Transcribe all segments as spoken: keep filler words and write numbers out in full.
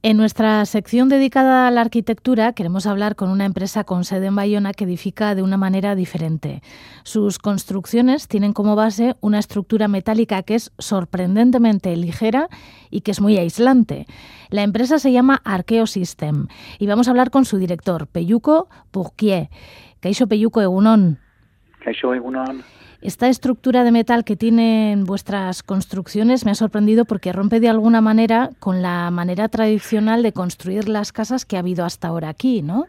En nuestra sección dedicada a la arquitectura queremos hablar con una empresa con sede en Bayona que edifica de una manera diferente. Sus construcciones tienen como base una estructura metálica que es sorprendentemente ligera y que es muy aislante. La empresa se llama Arqueo System y vamos a hablar con su director, Pelluco Bourquier. Kaixo Pelluco, egunon. Kaixo, egunon. Esta estructura de metal que tienen vuestras construcciones me ha sorprendido porque rompe de alguna manera con la manera tradicional de construir las casas que ha habido hasta ahora aquí, ¿no?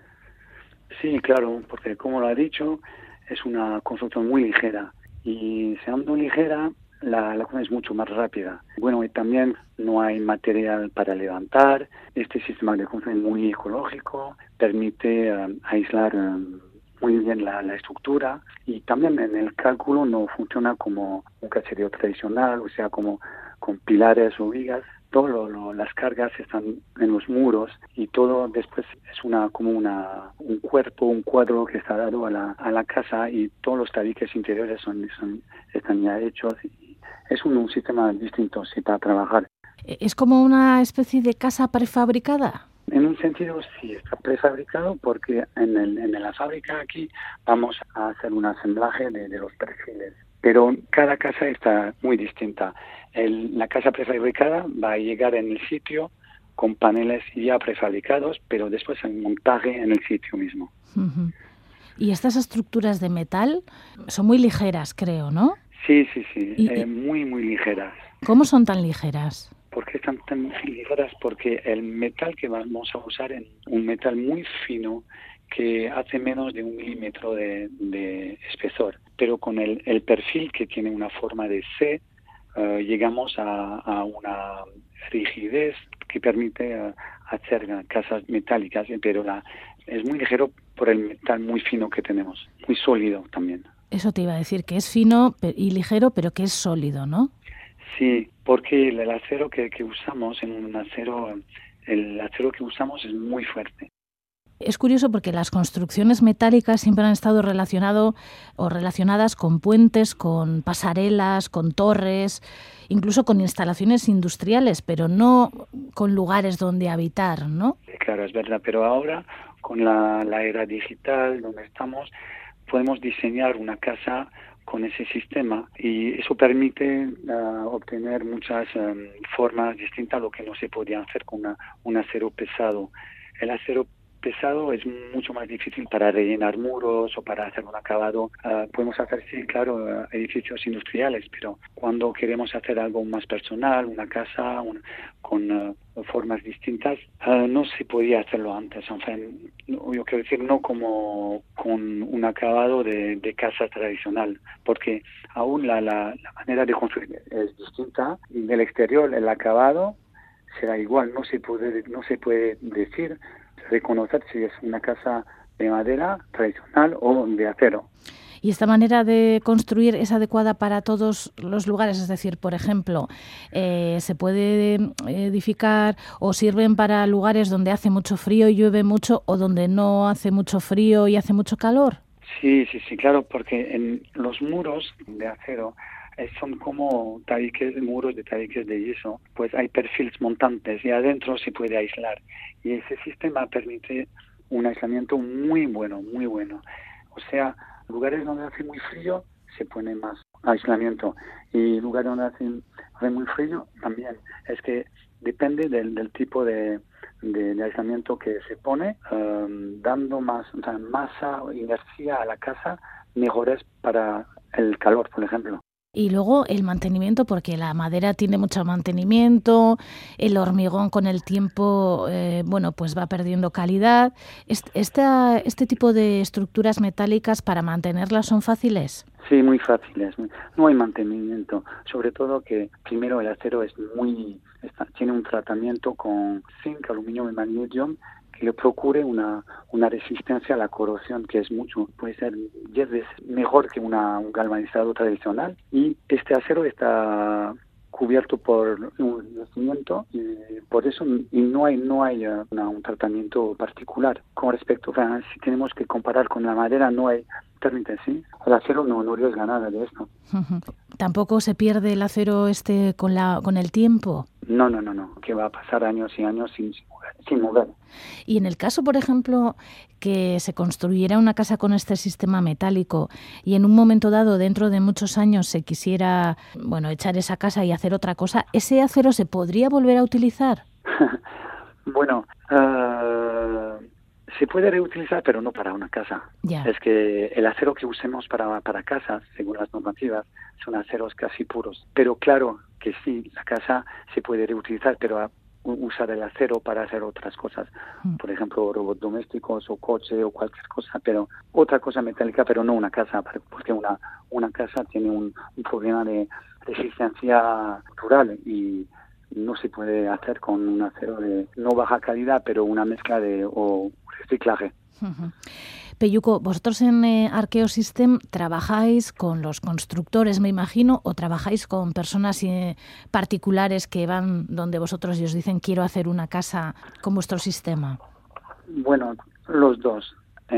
Sí, claro, porque como lo ha dicho, es una construcción muy ligera y siendo ligera, la, la cosa es mucho más rápida. Bueno, y también no hay material para levantar. Este sistema de construcción es muy ecológico, permite um, aislar um, muy bien la, la estructura y también en el cálculo no funciona como un caserío tradicional, o sea, como con pilares o vigas. Todas lo, lo, las cargas están en los muros y todo después es una como una un cuerpo, un cuadro que está dado a la, a la casa y todos los tabiques interiores son, son están ya hechos. Y es un, un sistema distinto sí, para trabajar. ¿Es como una especie de casa prefabricada? En un sentido sí, está prefabricado porque en, el, en la fábrica aquí vamos a hacer un asemblaje de, de los perfiles. Pero cada casa está muy distinta. El, la casa prefabricada va a llegar en el sitio con paneles ya prefabricados, pero después el montaje en el sitio mismo. Uh-huh. Y estas estructuras de metal son muy ligeras, creo, ¿no? Sí, sí, sí, y, eh, muy, muy ligeras. ¿Cómo son tan ligeras? ¿Por qué están tan ligeras? Porque el metal que vamos a usar es un metal muy fino que hace menos de un milímetro de, de espesor. Pero con el, el perfil que tiene una forma de C, uh, llegamos a, a una rigidez que permite uh, hacer casas metálicas, pero la, es muy ligero por el metal muy fino que tenemos, muy sólido también. Eso te iba a decir, que es fino y ligero, pero que es sólido, ¿no? Sí, porque el acero que, que usamos, en un acero, el acero que usamos es muy fuerte. Es curioso porque las construcciones metálicas siempre han estado relacionado o relacionadas con puentes, con pasarelas, con torres, incluso con instalaciones industriales, pero no con lugares donde habitar, ¿no? Claro, es verdad, pero ahora con la, la era digital donde estamos, podemos diseñar una casa con ese sistema y eso permite uh, obtener muchas um, formas distintas a lo que no se podía hacer con una, un acero pesado. El acero pesado es mucho más difícil para rellenar muros o para hacer un acabado. Uh, podemos hacer, sí, claro, uh, edificios industriales, pero cuando queremos hacer algo más personal, una casa un, con uh, formas distintas, uh, no se podía hacerlo antes. En fin, yo quiero decir, no como con un acabado de, de casa tradicional, porque aún la, la, la manera de construir es distinta. Del exterior el acabado será igual, no se puede, no se puede decir reconocer si es una casa de madera tradicional o de acero. ¿Y esta manera de construir es adecuada para todos los lugares? Es decir, por ejemplo, eh, ¿se puede edificar o sirven para lugares donde hace mucho frío y llueve mucho o donde no hace mucho frío y hace mucho calor? Sí, sí, sí, claro, porque en los muros de acero son como tabiques, muros de tabiques de yeso, pues hay perfiles montantes y adentro se puede aislar. Y ese sistema permite un aislamiento muy bueno, muy bueno. O sea, lugares donde hace muy frío se pone más aislamiento y lugares donde hace, hace muy frío también. Es que depende del, del tipo de, de, de aislamiento que se pone, um, dando más o sea, masa o inercia a la casa, mejores para el calor, por ejemplo. Y luego el mantenimiento, porque la madera tiene mucho mantenimiento, el hormigón con el tiempo, eh, bueno, pues va perdiendo calidad. ¿Este, ¿Este tipo de estructuras metálicas para mantenerlas son fáciles? Sí, muy fáciles. No hay mantenimiento. Sobre todo que primero el acero es muy está, tiene un tratamiento con zinc, aluminio y magnesio que le procure una, una resistencia a la corrosión que es mucho, puede ser diez veces mejor que una, un galvanizado tradicional. Y este acero está cubierto por un revestimiento y por eso y no hay no hay uh, una, un tratamiento particular con respecto, o sea, si tenemos que comparar con la madera no hay términos, ¿sí? El acero no, no arriesga nada de esto. Uh-huh. ¿Tampoco se pierde el acero este con la con el tiempo? No, no, no, no, que va a pasar años y años sin, sin mover. Sin mover. Y en el caso, por ejemplo, que se construyera una casa con este sistema metálico y en un momento dado, dentro de muchos años, se quisiera, bueno, echar esa casa y hacer otra cosa, ¿ese acero se podría volver a utilizar? Bueno, uh, se puede reutilizar, pero no para una casa. Ya. Es que el acero que usemos para, para casas, según las normativas, son aceros casi puros. Pero claro que sí, la casa se puede reutilizar, pero a, usar el acero para hacer otras cosas. Mm. Por ejemplo, robots domésticos o coche o cualquier cosa, pero otra cosa metálica, pero no una casa, porque una, una casa tiene un, un problema de resistencia natural y no se puede hacer con un acero de no baja calidad, pero una mezcla de o reciclaje. Uh-huh. Peyuco, vosotros en eh, Arkeosystem trabajáis con los constructores, me imagino, o trabajáis con personas eh, particulares que van donde vosotros y os dicen quiero hacer una casa con vuestro sistema. Bueno, los dos.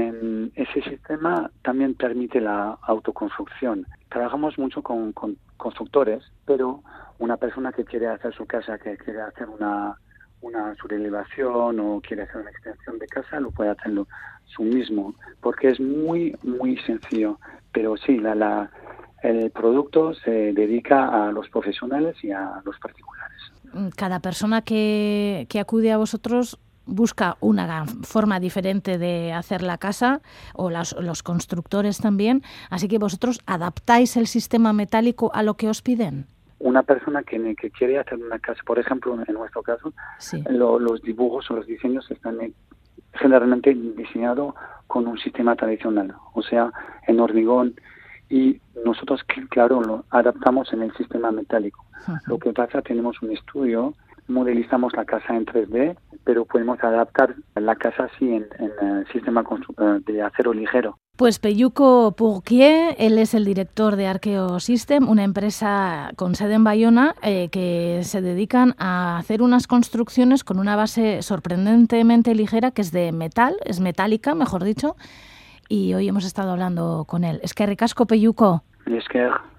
En ese sistema también permite la autoconstrucción. Trabajamos mucho con, con constructores, pero una persona que quiere hacer su casa, que quiere hacer una, una subelevación o quiere hacer una extensión de casa, lo puede hacerlo su mismo, porque es muy, muy sencillo. Pero sí, la, la, el producto se dedica a los profesionales y a los particulares. Cada persona que, que acude a vosotros busca una forma diferente de hacer la casa, o los, los constructores también, así que vosotros adaptáis el sistema metálico a lo que os piden. Una persona que, que quiere hacer una casa, por ejemplo, en nuestro caso, sí. lo, los dibujos o los diseños están generalmente diseñados con un sistema tradicional, o sea, en hormigón, y nosotros, claro, lo adaptamos en el sistema metálico. Uh-huh. Lo que pasa, tenemos un estudio, modelizamos la casa en tres D, pero podemos adaptar la casa así en, en el sistema de acero ligero. Pues Peyuco Pourquier, él es el director de Arkeosystem, una empresa con sede en Bayona eh, que se dedican a hacer unas construcciones con una base sorprendentemente ligera, que es de metal, es metálica, mejor dicho, y hoy hemos estado hablando con él. Eskerrik asko, Peyuco. Esker.